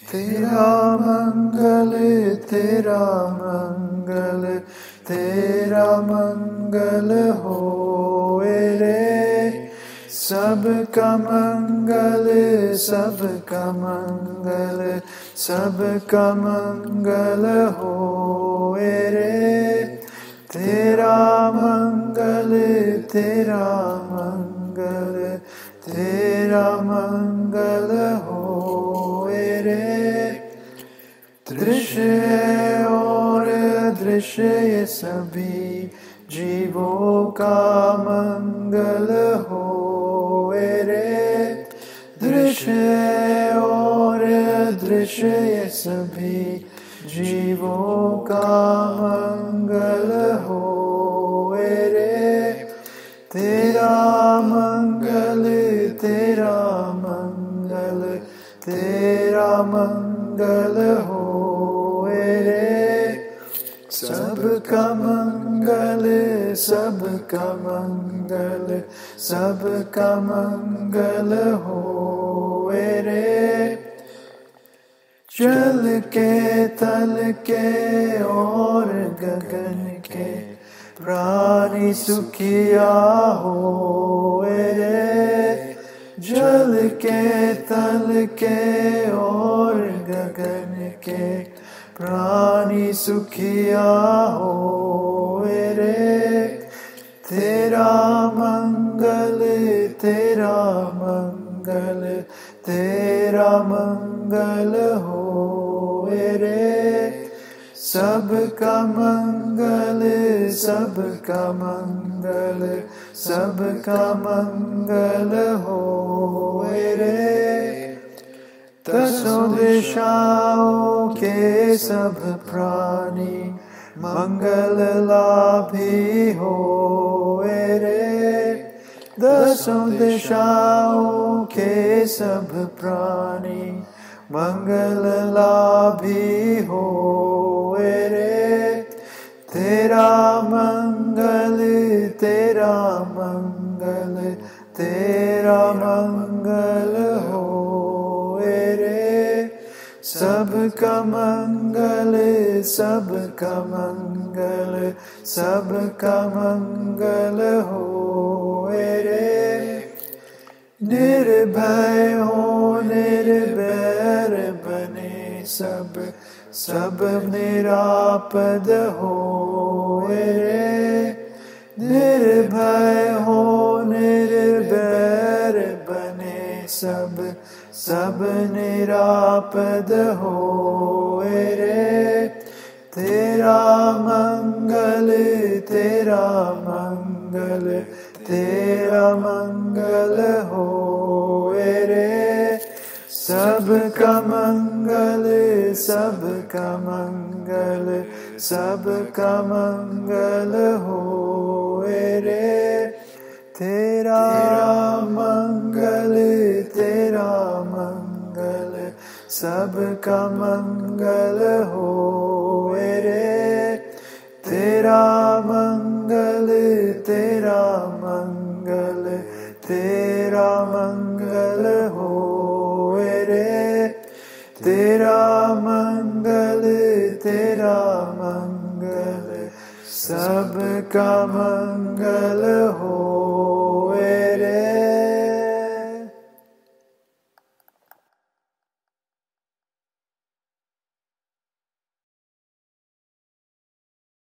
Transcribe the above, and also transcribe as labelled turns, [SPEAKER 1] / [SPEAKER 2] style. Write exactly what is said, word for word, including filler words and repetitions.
[SPEAKER 1] तेरा मंगल तेरा मंगल तेरा मंगल होए रे, सबका मंगल सबका मंगल सबका मंगल होए रे। तेरा मंगल तेरा मंगल तेरा मंगल होए रे। दृश्य और अदृश्य ये सभी जीवों का मंगल होए रे। दृश्य और अदृश्य ये सभी जीवों का मंगल होए रे। तेरा मंगल तेरा मंगल तेरा मंगल होए रे। सबका मंगल सबका मंगल सबका मंगल होए रे। जल के तल के और गगन के प्राणी सुखिया होए रे। जल के तल के और गगन के प्राणी सुखिया होए रे। तेरा मंगल तेरा मंगल तेरा मंगल होए रे। सबका मंगल सबका मंगल सबका मंगल होए रे। दसों दिशाओं के सब प्राणी मंगल लाभी होए रे। दसों दिशाओं के सब प्राणी मंगल लाभी होए रे। तेरा मंगल तेरा मंगल तेरा मंगल होए रे। सबका मंगल सबका मंगल सबका मंगल होए रे। निर्भय हो निर्भैर बने सब सब निरापद होए रे। निर्भय हो निर्भैर बने सब सब निरापद होए रे। तेरा मंगल तेरा मंगल तेरा मंगल होए रे। सबका मंगल सबका मंगल सबका मंगल होए रे। तेरा मंगल तेरा मंगल सबका मंगल होए रे। तेरा मंगल तेरा मंगल तेरा मंगल होए रे। तेरा मंगल तेरा मंगल सबका मंगल हो